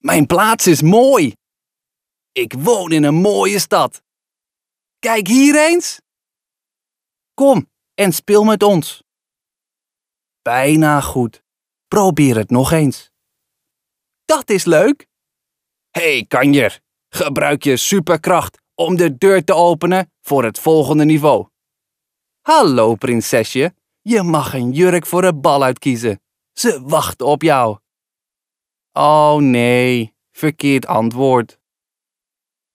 Mijn plaats is mooi. Ik woon in een mooie stad. Kijk hier eens. Kom en speel met ons. Bijna goed. Probeer het nog eens. Dat is leuk. Hey, kanjer. Gebruik je superkracht om de deur te openen voor het volgende niveau. Hallo, prinsesje. Je mag een jurk voor het bal uitkiezen. Ze wachten op jou. Oh nee, verkeerd antwoord.